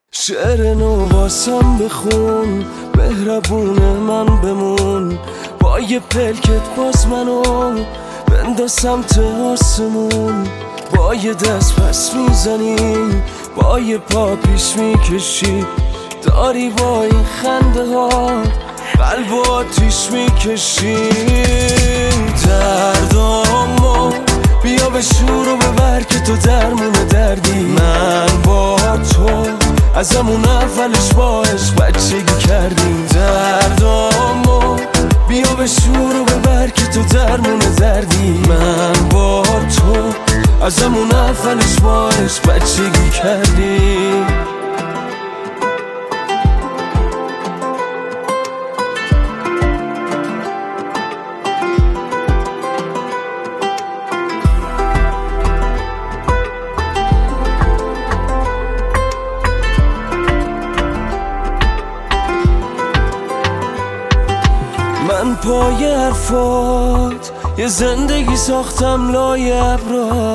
شعر نو واسم بخون، مهربون من بمون، با یه پلکت باز منو بنداز سمت آسمون. با یه دست پس میزنی، با یه پا پیش میکشی، داری با این خنده ها قلب و آتیش میکشی. دردامو بیا به شور و ببر که تو درمون دردی. من با تو از همون اولش با عشق بچگی کردیم. دردامو بیا به شور و ببر که تو درمون دردی. من با تو از همون اولش با عشق بچگی کردیم. من پای حرفات یه زندگی ساختم لای ابرا،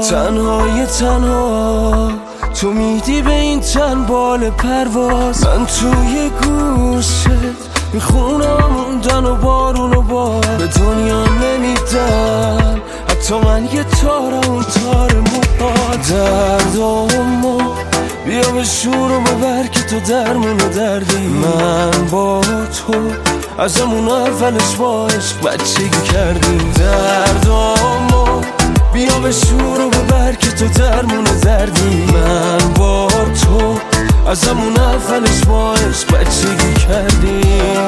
تنها تو میدی به این تن بال پرواز. من توی گوشت میخونم موندن و بارون و بار به دنیا نمیدن، حتی من یه تارم اون تار موها. دردامو بیا به شور و ببر که تو درمون دردی. من با تو از همون اولش با عشق بچگی کردیم. دردامو بیا به شور و ببر که تو درمون دردی. من با تو از همون اولش با عشق بچگی کردیم.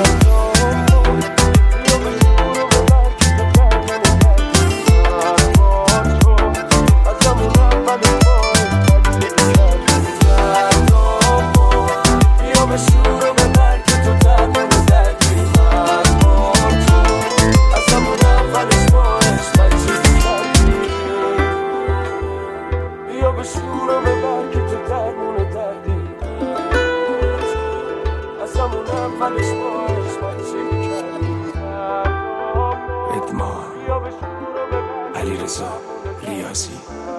ادمان علیرضا ریاضی